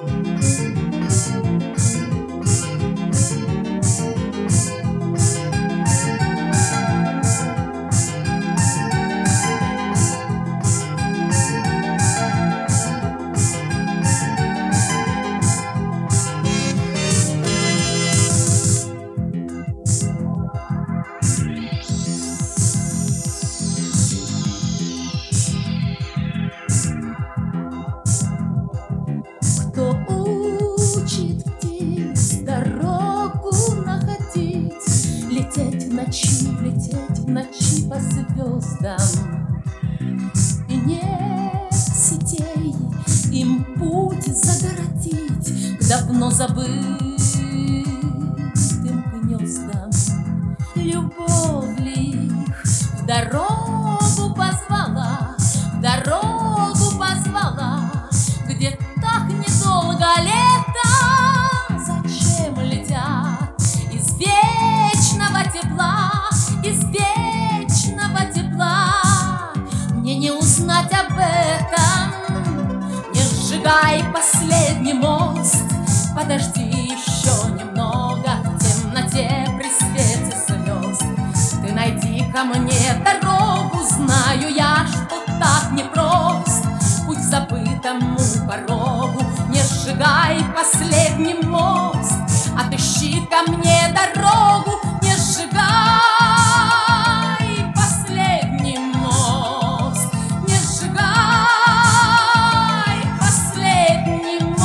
Кто учит птиц дорогу находить, лететь в ночи по звездам, и нет сетей им путь загородить к давно забытым гнездам. Любовь ли их в дорогу позвала, где так недолго лето? Зачем летят из вечного тепла? Мне не узнать об этом. Не сжигай последний мост, подожди еще немного в темноте при свете звезд. Ты найди ко мне дорогу, знаю я, что так непрост путь к забытому порогу. Не сжигай последний мост, отыщи ко мне дорогу. Не сжигай последний мост, не сжигай последний мост.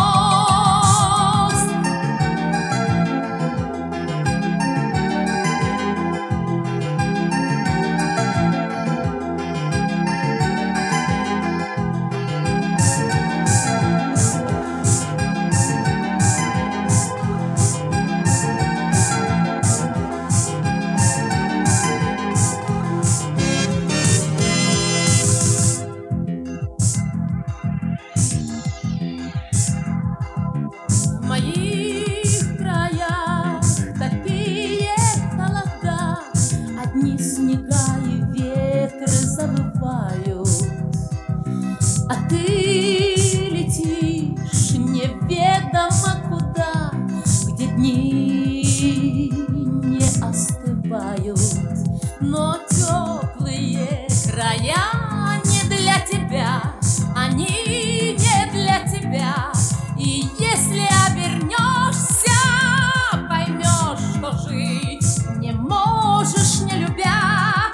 В моих краях такие холода, одни снега и ветры завывают, а ты летишь неведомо куда, где дни не остывают. Но теплые края не для тебя, они не для тебя. И если обернешься, поймешь, что жить не можешь, не любя,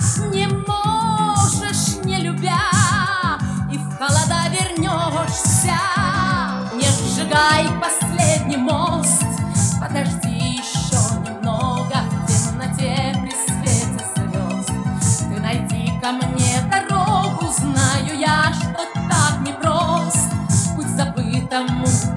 и в холода вернешься. Не сжигай последний мост, подожди еще немного в темноте при свете звезд. Ты найди ко мне дорогу, знаю я, что так непрост путь к забытому